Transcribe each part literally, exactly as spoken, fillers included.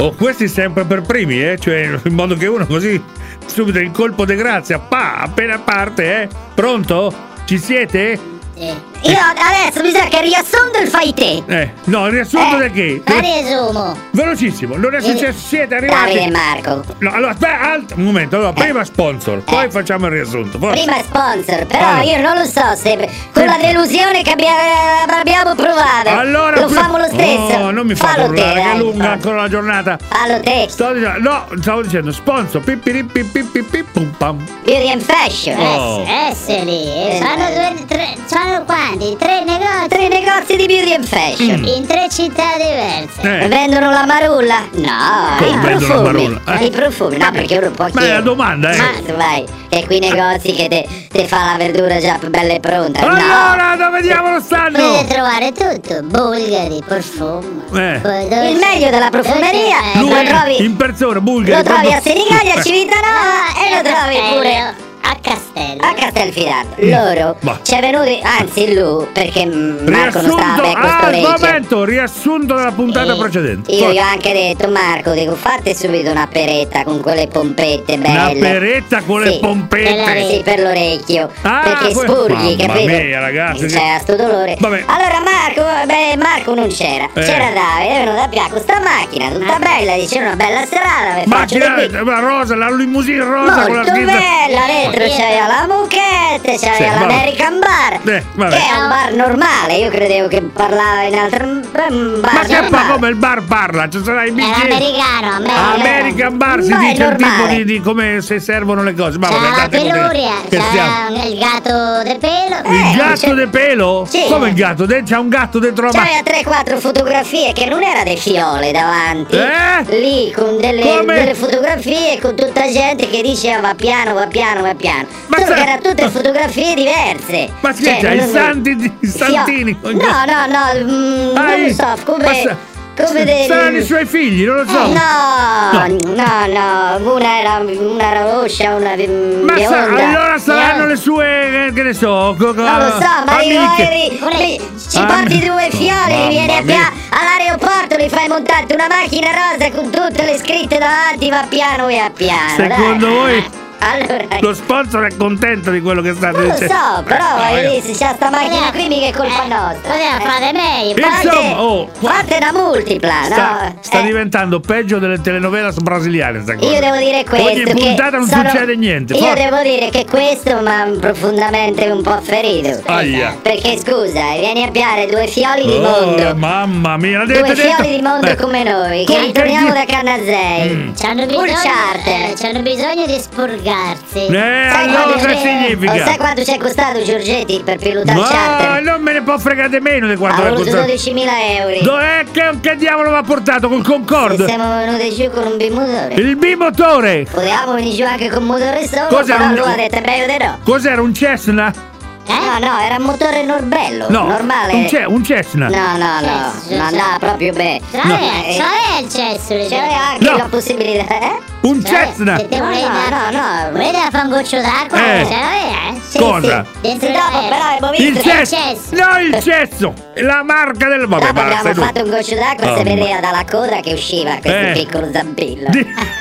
Oh, questi sempre per primi, eh? Cioè, in modo che uno così subito il colpo di grazia, pa, appena parte, eh? Pronto? Ci siete? Sì. Io adesso mi sa che riassunto il fai te. Eh, no, il riassunto eh, di che? Ma riesumo. Velocissimo, non è successo, siete arrivati. Davide e Marco. No, allora, aspetta, alt- un momento, allora, prima eh. sponsor, poi eh. facciamo il riassunto. Forse. Prima sponsor, però allora. io non lo so se con la delusione che abbia- abbiamo provato. Allora, lo famo lo stesso. No, non mi fa Fallo parlare, te, che è dai, lunga fa. ancora la giornata. Fallo te. Sto dicendo, no, stavo dicendo sponsor, pipiripi pipiripi pum pam. Beauty and Fashion. Oh. Esseri, eh, sono due, tre, sono quanti? Tre negozi? Tre negozi di Beauty and Fashion. Mm. In tre città diverse. Eh. Vendono la marulla? No, Come i vendono la profumi. marulla? Eh. I profumi, no, perché uno può Ma è chiedere. la domanda, eh. Ma tu vai, che qui negozi che te, te fa la verdura già bella e pronta. Allora, dove diavolo stanno? Potete trovare tutto, bulgari, profumi. Eh. Poi dove Il sei? meglio della profumeria Eh, Lui lo trovi, in persona, bulgari. lo trovi proprio- a Senigallia, a Civitanova e lo trovi pure a Castello. a Castelfidardo. Loro Bah. ci è venuti, anzi lui, perché mm, Marco non stava Riassunto, bene questo ah, orecchio. momento, riassunto della puntata E precedente. Io Poi- gli ho anche detto, Marco, dico, fate subito una peretta con quelle pompette belle. Una peretta con le Sì, pompette. per la- Sì, per l'orecchio. Ah, perché que- spurghi, Mamma capito? mia, ragazzi, che- C'era sto dolore. Vabbè. Allora Marco, beh, Marco non c'era. Eh. C'era Davide, è venuto a Piacco, sta macchina, tutta bella, dice una bella serata, vi faccio Macchina, dei pic- la rosa, la limousine rosa con la Molto scritta. bella, dentro c'era la moquette, c'era Sì, vabbè. l'American Bar, Eh, vabbè. che è un bar normale, io credevo che parlava in altro un bar Ma che normale. fa come il bar parla? Ci sarà i È bicchieri. l'americano, americano. American Bar si Ma è dice il tipo normale. di, di come si servono le cose. Ma C'è vabbè, la date come- peluria, che stiamo- c'è il gatto de pelo. Eh, Il gatto c'è- de pelo? Sì. Come il gatto? De- C'è un gatto dentro la macchina. C'aveva tre quattro fotografie che non era dei fiole davanti. Eh? Lì con delle, Come? delle fotografie con tutta gente che diceva va piano, va piano, va piano. Ma Solo sa- che erano tutte fotografie diverse. Ma scherza, Cioè, i non- santi di- i Fio- santini. No, no, no, mm, Ah, non i- lo so, come. ma sa- come dei. Saranno i suoi figli, non lo so. No, no, no, una era una era rossa, una mm, Ma sa- bionda. allora saranno Eh, le sue, eh, che ne so, co- Non lo so, ma dico, amiche. eh, li- ci Ah, porti due fiori, mamma li vieni a mia. pia- all'aeroporto, li fai montare una macchina rosa con tutte le scritte davanti, va piano e a piano. Secondo dai. voi Allora, lo sponsor è contento di quello che state non lo dicendo? so, però No, voglio io- dire, se c'è sta macchina qui mica è colpa nostra. Poteva fare meglio. Insomma, oh, qua- Fate una multipla, sta, no? sta Eh, diventando peggio delle telenovelas brasiliane sta cosa. Io devo dire questo. Ogni che puntata non sono- succede niente. Io forza. devo dire che questo mi ha profondamente un po' ferito. Aia. Perché scusa, vieni a piare due fioli di Oh, mondo. mamma mia, Due l'avete detto. fioli di mondo Eh, come noi, che come- ritorniamo che- da Cannasei. Mm. C'hanno Un bisogno, charter. eh, c'hanno bisogno di spurgarsi. Eh, Sai allora quanto che c'è- significa? oh, sai quanto ci è costato Giorgetti per pilotare il Ma charter? non me ne può fregare meno di Ha quanto è voluto costato. dodicimila euro. Dov'è che, che diavolo mi ha portato col Concorde? Siamo venuti giù con un bimotore. Il bimotore! Potevamo venire giù anche con motore solo, Cos'era però un- lui ha detto meglio di no. Cos'era un Cessna? No, no, era un motore norbello, No, normale. un, ce- un Cessna. No, no, no, Sì, non sì. andava proprio bene. C'aveva Eh, c'aveva il cesso. C'aveva anche No. la possibilità, eh? Un Cioè, Cessna! se te No, volevi no, dare- no, no. Volete fare un goccio d'acqua? Eh. Ce l'aveva, eh? Sì, Cosa? sì. Dentro Sì, dopo l'aereo. però abbiamo Il visto. cesso! cesso. No, il cesso! La marca del... Vabbè, Dopo basta. abbiamo è fatto un goccio d'acqua e Oh, si ma- vedeva dalla coda che usciva questo Eh. piccolo zampillo. Di-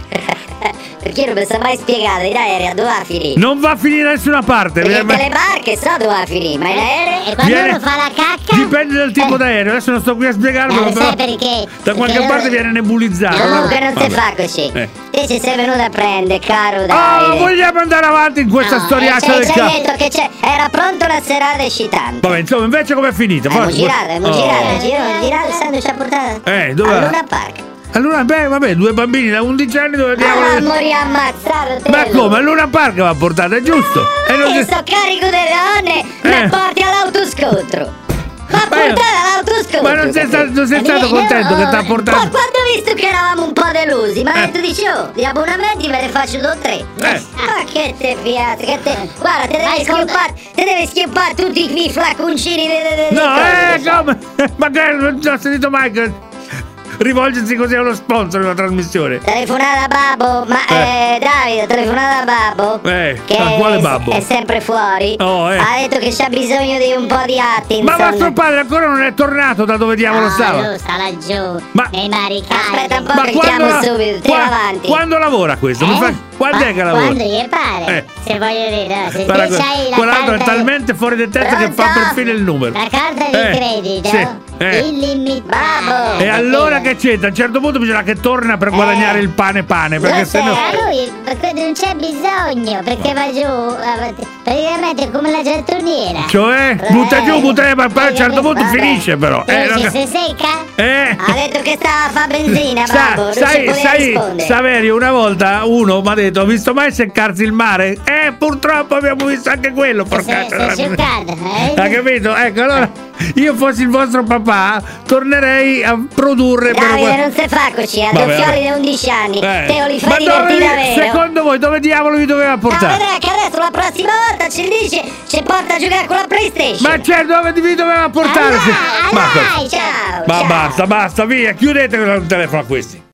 Perché io non mi sono mai spiegato in aereo dove va a finire. Non va a finire da nessuna parte. Perché ma- in telemarche so dove va a finire, ma in aereo. E quando Viene- uno fa la cacca? Dipende dal tipo Eh. d'aereo. Adesso non sto qui a spiegarvelo. Eh, però sai perché? da qualche Perché parte loro- viene nebulizzato. Comunque non si Vabbè. fa così. Eh. Te ci sei venuto a prendere, caro Oh, Davide. vogliamo andare avanti in questa No, storiaccia Cioè, del ci hai capo? detto che c'è, era pronta una serata eccitante. Vabbè, insomma, invece com'è finita? Abbiamo Forse- girato, abbiamo Oh. girato, girato, girato, Sandro ci ha portato Eh, dove? a Luna Park. Allora, beh, vabbè, due bambini da undici anni dove Ah, diavolo... morì ammazzato te. Ma come? A Luna Park va portata, è giusto? E non Io si- sto carico delle donne, Eh. mi porti all'autoscontro. Ma Ma io- portare all'autoscontro. Ma non sei stato, non sei Eh, stato no, contento che ti ha eh, Poi portato? quando ho visto che eravamo un po' delusi, mi ha Eh. detto dice oh, gli abbonamenti ve ne faccio due o tre. Eh. Ma che te piace, che te. Guarda, te devi schiuppare, te devi schiuppare tutti i flacconcini de, de, de, No, de eh, cose, come? Ma che non ho sentito mai che... rivolgersi così a uno sponsor della trasmissione. Telefonata a babbo, ma eh, Davide, telefonata a babbo. Eh, che a quale è, babbo? è sempre fuori. Oh, eh. Ha detto che c'ha bisogno di un po' di Atkinson. Ma vostro padre ancora non è tornato da dove diavolo No, stava? lui sta laggiù, Ma- nei mari caldi. Aspetta un po' Ma che quando, chiamo la- subito, tira qua- avanti. quando lavora questo? Mi Eh? fa- quando Ma- è che lavora? Quando gli pare, Eh. se voglio dire, no, se Guarda, te c'hai la quell'altro è carta di- talmente fuori di testa che fa Pronto? perfino il numero. la carta di Eh, credito sì, eh. illimitata. E allora che c'entra? A un certo punto bisogna che torna per guadagnare il pane pane, perché Lo sennò... sai. Ma lui perché non c'è bisogno, perché va giù, eh, praticamente è come la gettoniera. Cioè, butta giù, butta giù, ma poi a un certo punto Vabbè. finisce però. Eh, non se ca- si secca? eh. Ha detto che stava a fa benzina, Sa- babbo. Non ci sai, poteva sai, rispondere. Saverio, una volta uno mi ha detto: ho visto mai seccarsi il mare? Eh, purtroppo abbiamo visto anche quello, Si porcaccia. è scioccato, eh? Ha capito? Ecco, allora io fossi il vostro papà, tornerei a produrre per Davide non si fa così, ha Vabbè, due vabbè. fiori da undici anni. Eh. Te li Ma fai dove divertire vi- davvero. secondo voi dove diavolo vi doveva No, portare? vedrai che adesso la prossima volta ci dice ci porta a giocare con la PlayStation. Ma c'è dove vi doveva portare? Allora, Ma- allora, ciao, Ma ciao. basta, basta, via, chiudete il telefono a questi.